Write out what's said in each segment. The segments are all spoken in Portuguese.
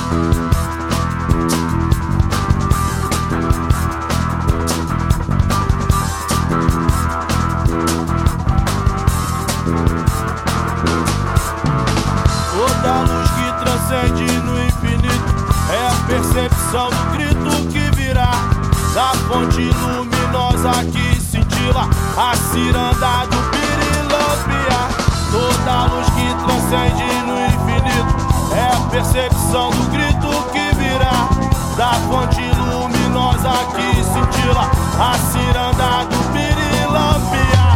Toda luz que transcende no infinito é a percepção do grito que virá da fonte luminosa que cintila a ciranda do pirilampiar. Toda luz que transcende no infinito é a percepção do grito que virá da fonte luminosa que cintila a ciranda do pirilampiar.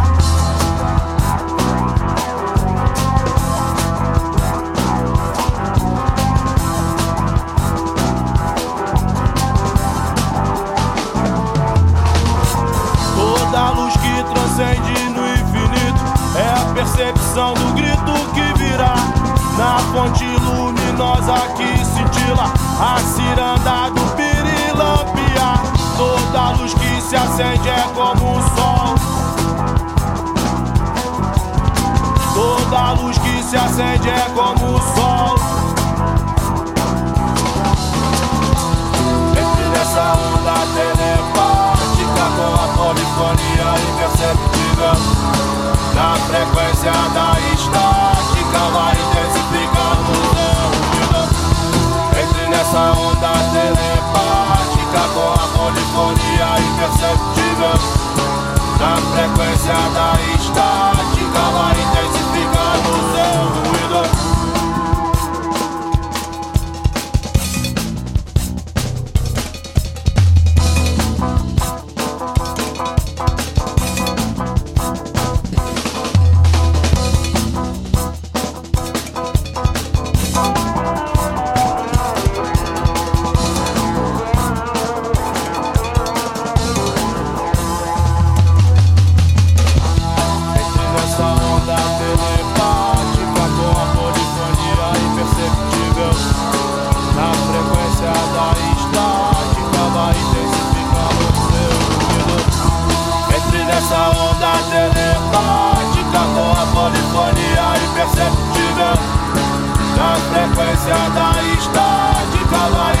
Toda luz que transcende no infinito é a percepção do grito que virá na fonte luminosa que cintila a ciranda do pirilampiar. Toda luz que se acende é como o sol. Toda luz que se acende é como o sol. Entre nessa onda telepática com a polifonia imperceptível, na frequência da estática vai intensificando o ruído. Entre nessa onda telepática com a polifonia imperceptível, na frequência da estática vai intensificando o seu ruído. Essa onda telepática com a polifonia imperceptível, na frequência da estática vai